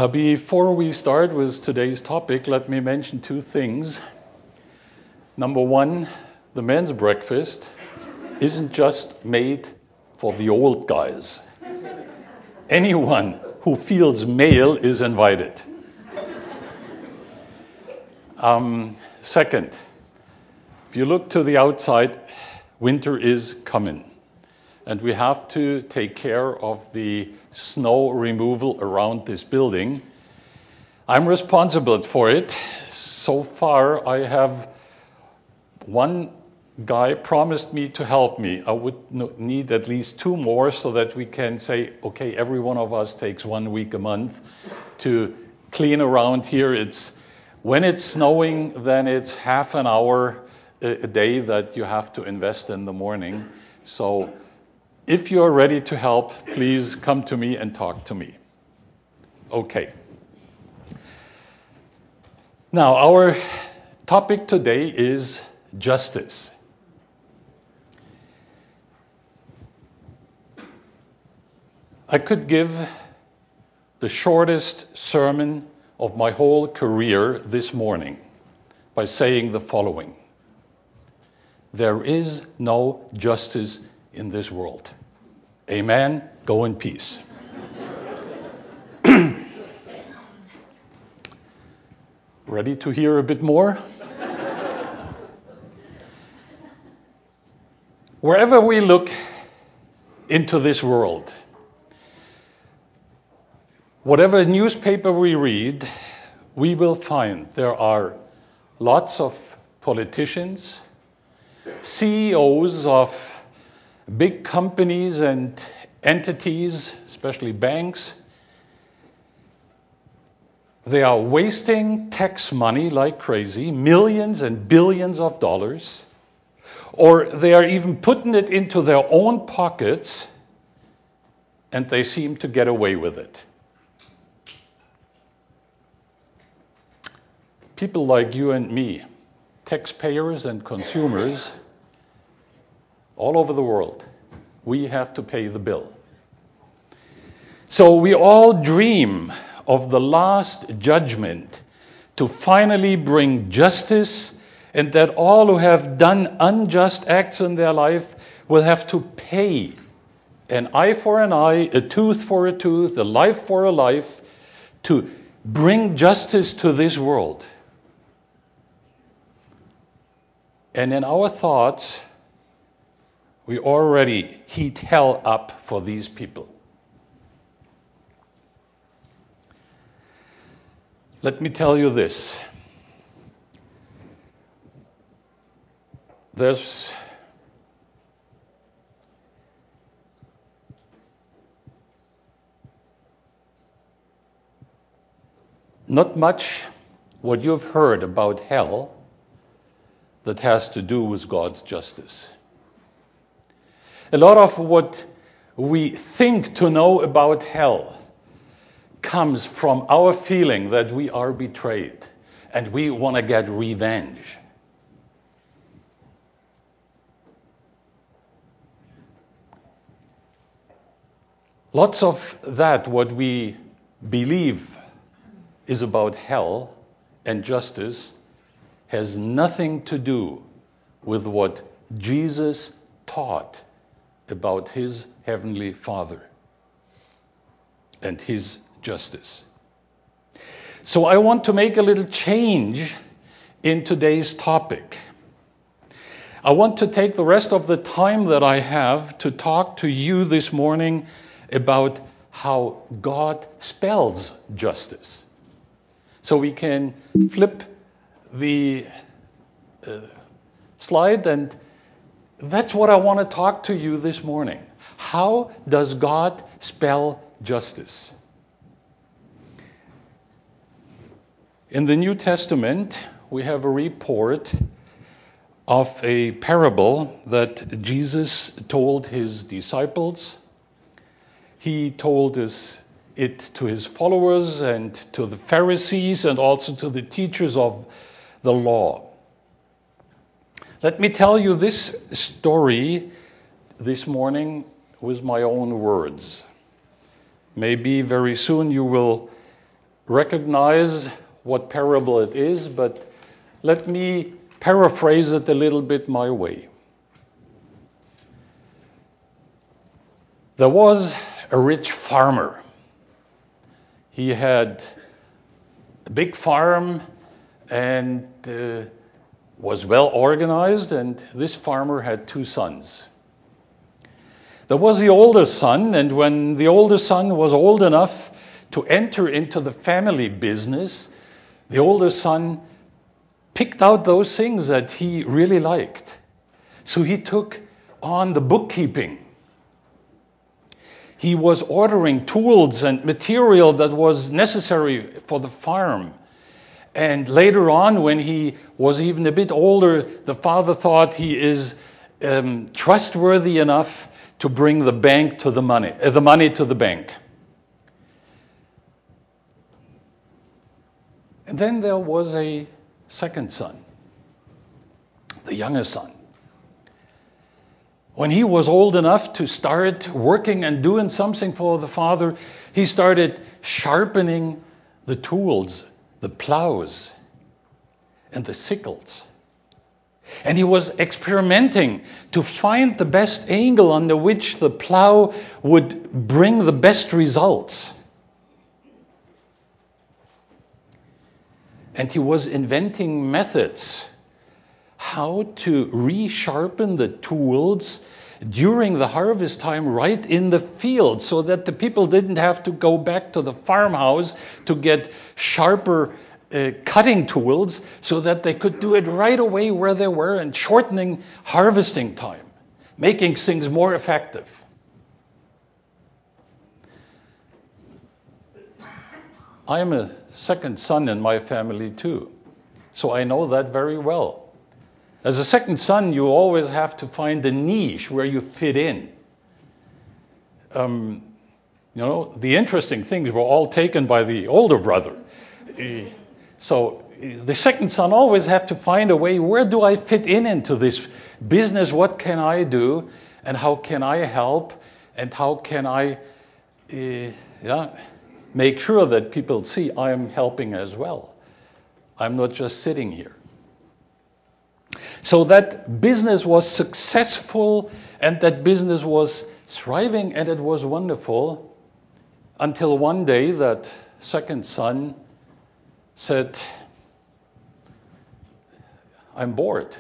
Before we start with today's topic, let me mention two things. Number one, the men's breakfast isn't just made for the old guys. Anyone who feels male is invited. Second, if you look to the outside, winter is coming. And we have to take care of the snow removal around this building. I'm responsible for it. So far, I have one guy promised me to help me. I would need at least two more so that we can say, okay, every one of us takes 1 week a month to clean around here. When it's snowing, then it's half an hour a day that you have to invest in the morning. So if you're ready to help, please come to me and talk to me. Okay. Now, our topic today is justice. I could give the shortest sermon of my whole career this morning by saying the following: there is no justice in this world. Amen. Go in peace. Ready to hear a bit more? Wherever we look into this world, whatever newspaper we read, we will find there are lots of politicians, CEOs of big companies and entities, especially banks. They are wasting tax money like crazy, millions and billions of dollars, or they are even putting it into their own pockets, and they seem to get away with it. People like you and me, taxpayers and consumers, all over the world, we have to pay the bill. So we all dream of the last judgment to finally bring justice, and that all who have done unjust acts in their life will have to pay an eye for an eye, a tooth for a tooth, a life for a life, to bring justice to this world. And in our thoughts, we already heat hell up for these people. Let me tell you this. There's not much what you've heard about hell that has to do with God's justice. A lot of what we think to know about hell comes from our feeling that we are betrayed and we want to get revenge. Lots of that, what we believe is about hell and justice, has nothing to do with what Jesus taught about his heavenly Father and his justice. So I want to make a little change in today's topic. I want to take the rest of the time that I have to talk to you this morning about how God spells justice. So we can flip the slide, and that's what I want to talk to you this morning. How does God spell justice? In the New Testament, we have a report of a parable that Jesus told his disciples. He told it to his followers and to the Pharisees and also to the teachers of the law. Let me tell you this story this morning with my own words. Maybe very soon you will recognize what parable it is, but let me paraphrase it a little bit my way. There was a rich farmer. He had a big farm and was well organized, and this farmer had two sons. There was the older son, and when the older son was old enough to enter into the family business, the older son picked out those things that he really liked. So he took on the bookkeeping. He was ordering tools and material that was necessary for the farm. And later on, when he was even a bit older, the father thought he is trustworthy enough to bring the money to the bank. And then there was a second son, the younger son. When he was old enough to start working and doing something for the father, he started sharpening the tools, the plows, and the sickles. And he was experimenting to find the best angle under which the plow would bring the best results. And he was inventing methods how to resharpen the tools during the harvest time right in the field, so that the people didn't have to go back to the farmhouse to get sharper cutting tools, so that they could do it right away where they were, and shortening harvesting time, making things more effective. I am a second son in my family too, so I know that very well. As a second son, you always have to find a niche where you fit in. The interesting things were all taken by the older brother. So the second son always have to find a way, where do I fit into this business? What can I do? And how can I help? And how can I make sure that people see I am helping as well? I'm not just sitting here. So that business was successful, and that business was thriving, and it was wonderful, until one day that second son said, I'm bored.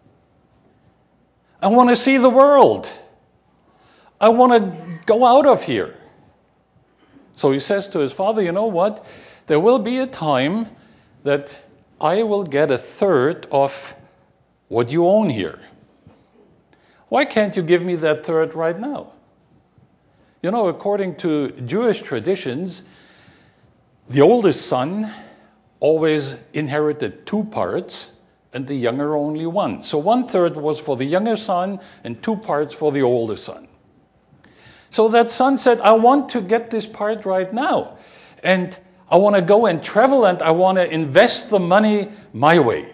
I want to see the world. I want to go out of here. So he says to his father, you know what? There will be a time that I will get a third of what you own here. Why can't you give me that third right now? You know, according to Jewish traditions, the oldest son always inherited 2 parts, and the younger only 1. So 1/3 was for the younger son, and 2 parts for the older son. So that son said, I want to get this part right now. And I want to go and travel, and I want to invest the money my way.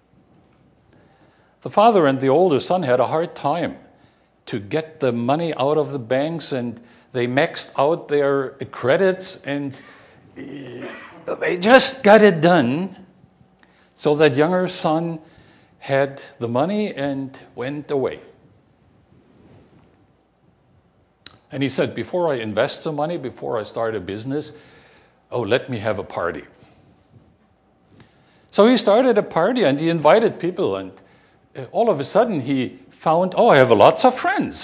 The father and the older son had a hard time to get the money out of the banks, and they maxed out their credits, and they just got it done. So that younger son had the money and went away. And he said, before I invest the money, before I start a business, let me have a party. So he started a party, and he invited people, and all of a sudden he found, I have lots of friends.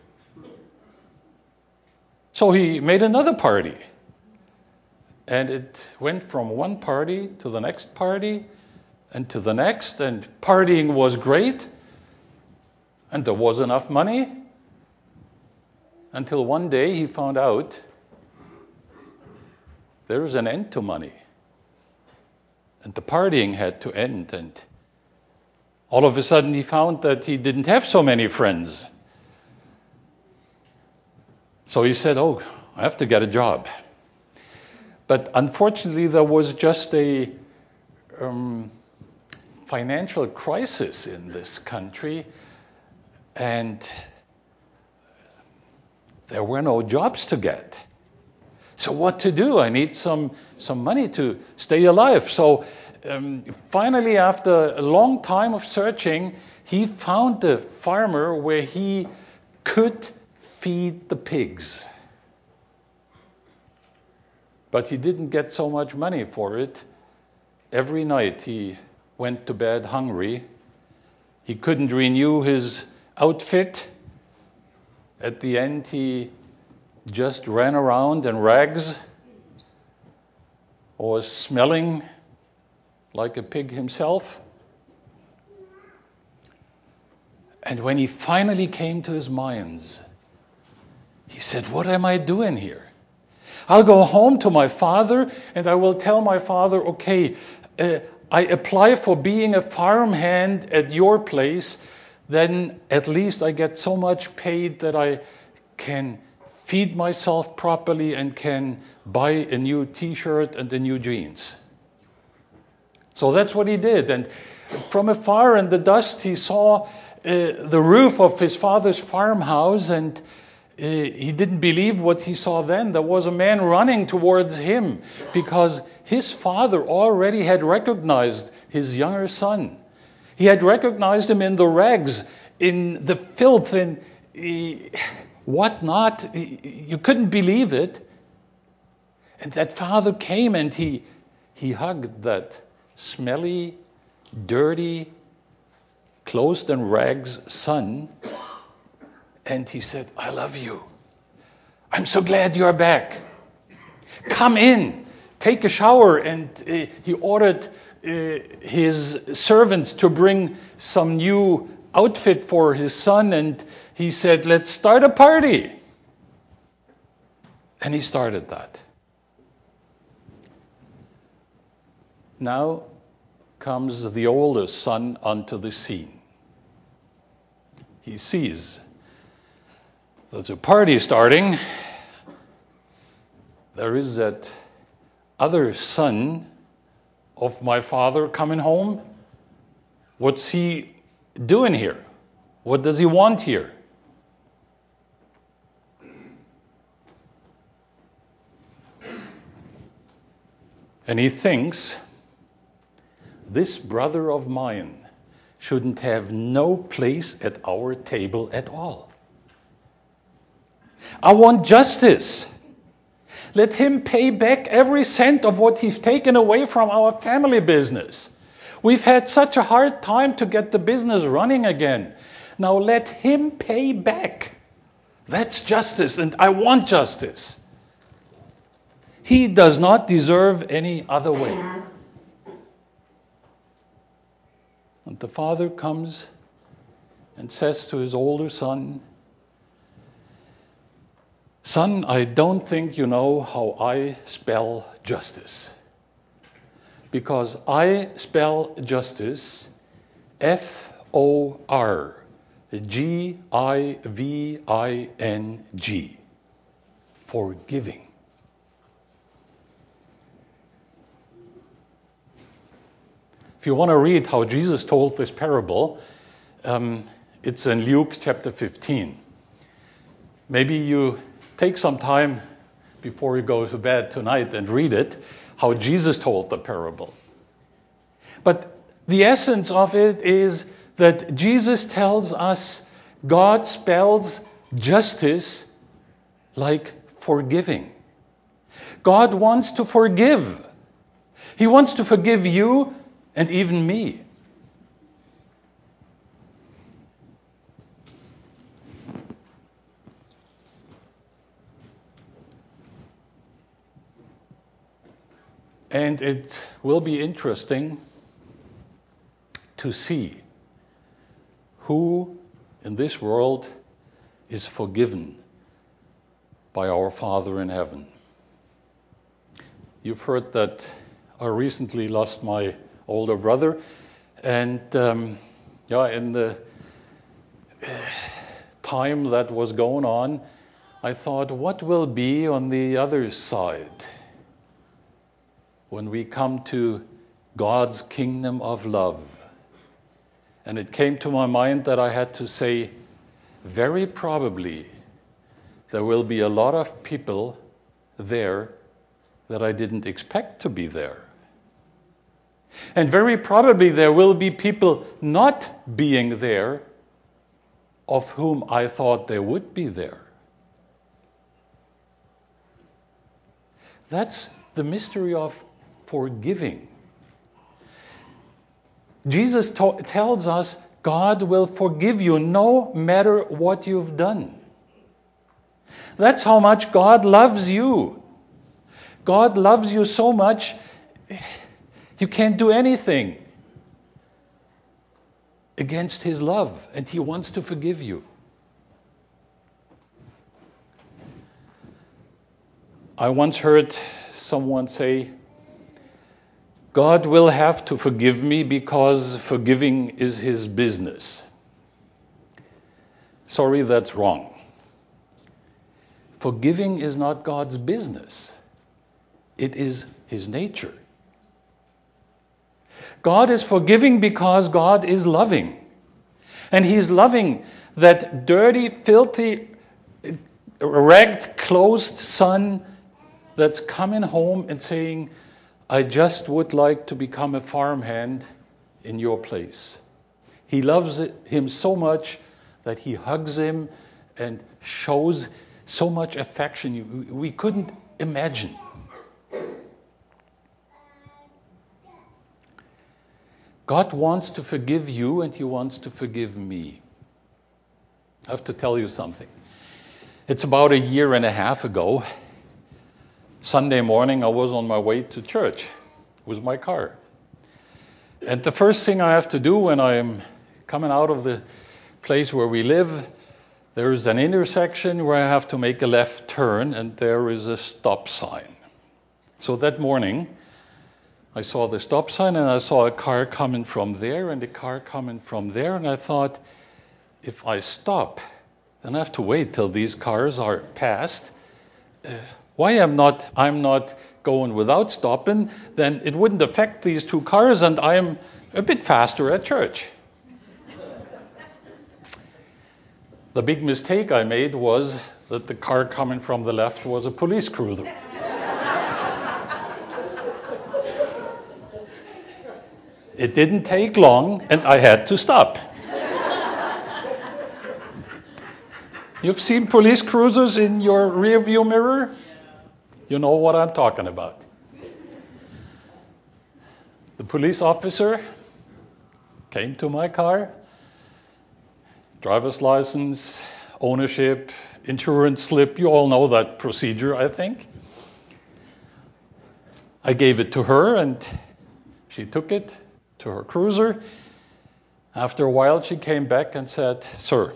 So he made another party. And it went from one party to the next party and to the next, and partying was great, and there was enough money, until one day he found out there's an end to money. And the partying had to end, and all of a sudden he found that he didn't have so many friends. So he said, I have to get a job. But unfortunately, there was just a financial crisis in this country, and there were no jobs to get. So what to do? I need some money to stay alive. So finally, after a long time of searching, he found a farmer where he could feed the pigs. But he didn't get so much money for it. Every night he went to bed hungry. He couldn't renew his outfit. At the end, he just ran around in rags or was smelling like a pig himself. And when he finally came to his minds, he said, what am I doing here? I'll go home to my father and I will tell my father, okay, I apply for being a farmhand at your place, then at least I get so much paid that I can feed myself properly and can buy a new t-shirt and a new jeans. So that's what he did. And from afar in the dust, he saw the roof of his father's farmhouse, and he didn't believe what he saw then. There was a man running towards him because his father already had recognized his younger son. He had recognized him in the rags, in the filth, and whatnot. You couldn't believe it. And that father came and he hugged that smelly, dirty, clothed in rags son. And he said, I love you. I'm so glad you're back. Come in, take a shower. And he ordered his servants to bring some new outfit for his son. And he said, let's start a party. And he started that. Now comes the oldest son onto the scene. He sees there's a party starting. There is that other son of my father coming home. What's he doing here? What does he want here? And he thinks, this brother of mine shouldn't have no place at our table at all. I want justice. Let him pay back every cent of what he's taken away from our family business. We've had such a hard time to get the business running again. Now let him pay back. That's justice, and I want justice. He does not deserve any other way. And the father comes and says to his older son, son, I don't think you know how I spell justice. Because I spell justice F-O-R-G-I-V-I-N-G. Forgiving. If you want to read how Jesus told this parable, it's in Luke chapter 15. Maybe you take some time before you go to bed tonight and read it, how Jesus told the parable. But the essence of it is that Jesus tells us God spells justice like forgiving. God wants to forgive. He wants to forgive you and even me. And it will be interesting to see who in this world is forgiven by our Father in heaven. You've heard that I recently lost my older brother, and in the time that was going on, I thought, what will be on the other side when we come to God's kingdom of love? And it came to my mind that I had to say, very probably there will be a lot of people there that I didn't expect to be there. And very probably there will be people not being there of whom I thought they would be there. That's the mystery of forgiving. Jesus tells us God will forgive you no matter what you've done. That's how much God loves you. God loves you so much, you can't do anything against His love, and He wants to forgive you. I once heard someone say, God will have to forgive me because forgiving is His business. Sorry, that's wrong. Forgiving is not God's business. It is His nature. God is forgiving because God is loving. And He's loving that dirty, filthy, ragged, closed son that's coming home and saying, I just would like to become a farmhand in your place. He loves him so much that he hugs him and shows so much affection we couldn't imagine. God wants to forgive you and He wants to forgive me. I have to tell you something. It's about a year and a half ago. Sunday morning, I was on my way to church with my car. And the first thing I have to do when I'm coming out of the place where we live, there's an intersection where I have to make a left turn, and there is a stop sign. So that morning, I saw the stop sign, and I saw a car coming from there and a car coming from there, and I thought, if I stop, then I have to wait till these cars are passed. Why I'm not going without stopping, then it wouldn't affect these two cars, and I'm a bit faster at church. The big mistake I made was that the car coming from the left was a police cruiser. It didn't take long, and I had to stop. You've seen police cruisers in your rearview mirror? You know what I'm talking about. The police officer came to my car, driver's license, ownership, insurance slip. You all know that procedure, I think. I gave it to her, and she took it to her cruiser. After a while, she came back and said, "Sir,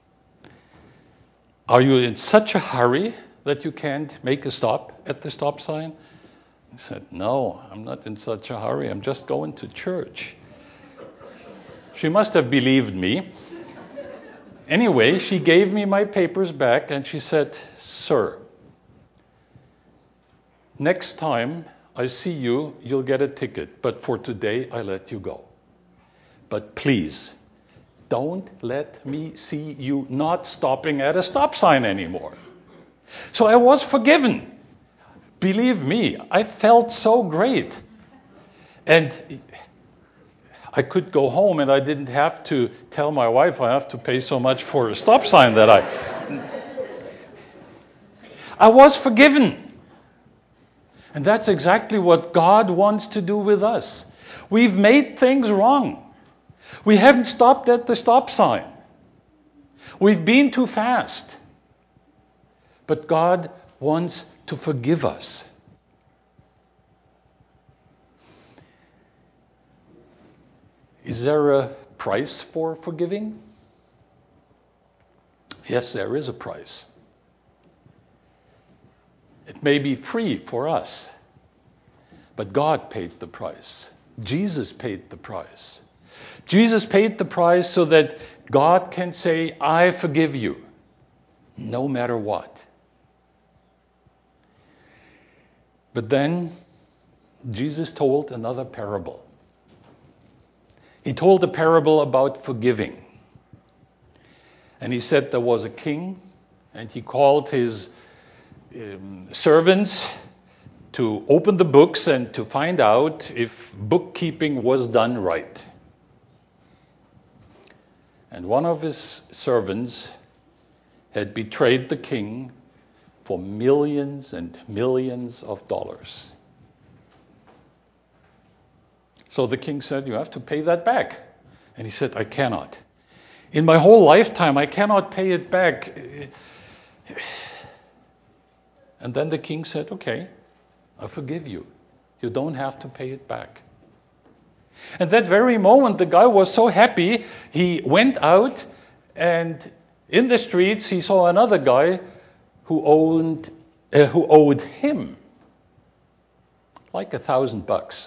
are you in such a hurry that you can't make a stop at the stop sign?" I said, "No, I'm not in such a hurry. I'm just going to church." She must have believed me. Anyway, she gave me my papers back and she said, "Sir, next time I see you, you'll get a ticket. But for today, I let you go. But please, don't let me see you not stopping at a stop sign anymore." So I was forgiven. Believe me, I felt so great. And I could go home and I didn't have to tell my wife I have to pay so much for a stop sign that I was forgiven. And that's exactly what God wants to do with us. We've made things wrong. We haven't stopped at the stop sign. We've been too fast. But God wants to forgive us. Is there a price for forgiving? Yes, there is a price. It may be free for us, but God paid the price. Jesus paid the price. Jesus paid the price so that God can say, "I forgive you," no matter what. But then Jesus told another parable. He told a parable about forgiving. And he said there was a king, and he called his servants to open the books and to find out if bookkeeping was done right. And one of his servants had betrayed the king for millions and millions of dollars. So the king said, "You have to pay that back." And he said, "I cannot. In my whole lifetime, I cannot pay it back." And then the king said, "Okay, I forgive you. You don't have to pay it back." And that very moment, the guy was so happy, he went out, and in the streets, he saw another guy who owed him like $1,000.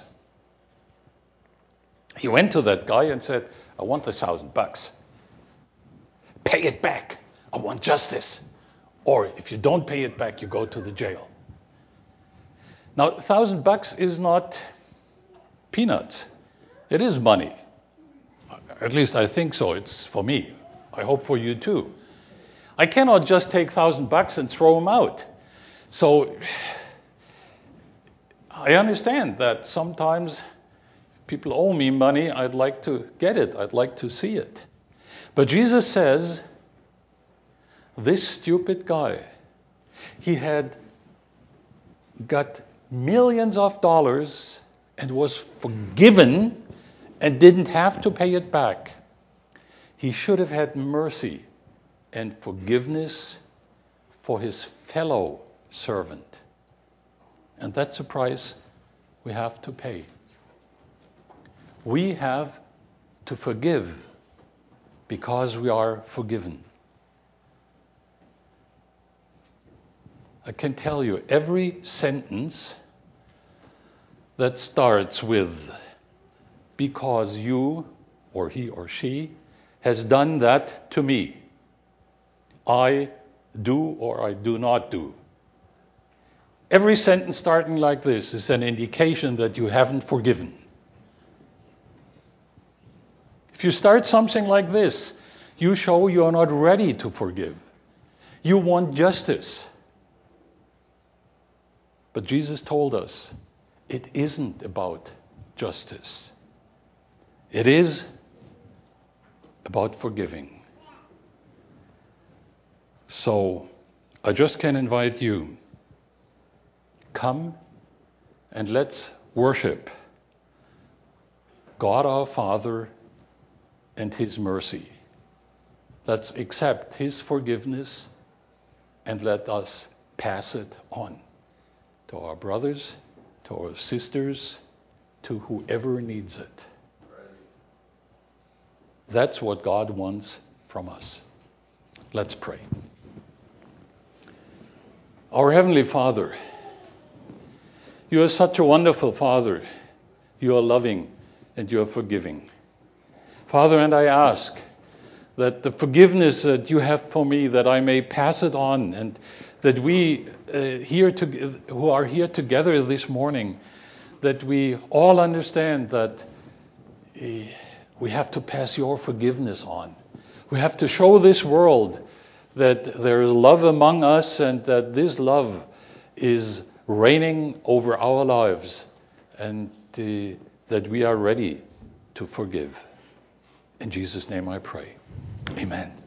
He went to that guy and said, "I want $1,000. Pay it back. I want justice. Or if you don't pay it back, you go to the jail." Now, $1,000 is not peanuts. It is money. At least I think so. It's for me. I hope for you too. I cannot just take $1,000 and throw them out. So I understand that sometimes people owe me money. I'd like to get it. I'd like to see it. But Jesus says, this stupid guy, he had got millions of dollars and was forgiven and didn't have to pay it back. He should have had mercy and forgiveness for his fellow servant. And that's a price we have to pay. We have to forgive because we are forgiven. I can tell you, every sentence that starts with "because you," or he or she, "has done that to me," "I do" or "I do not do." Every sentence starting like this is an indication that you haven't forgiven. If you start something like this, you show you are not ready to forgive. You want justice. But Jesus told us it isn't about justice. It is about forgiving. So I just can invite you, come and let's worship God our Father and His mercy. Let's accept His forgiveness and let us pass it on to our brothers, to our sisters, to whoever needs it. That's what God wants from us. Let's pray. Our Heavenly Father, you are such a wonderful Father. You are loving and you are forgiving. Father, and I ask that the forgiveness that you have for me, that I may pass it on, and that we who are here together this morning, that we all understand that we have to pass your forgiveness on. We have to show this world that there is love among us and that this love is reigning over our lives, and that we are ready to forgive. In Jesus' name I pray. Amen.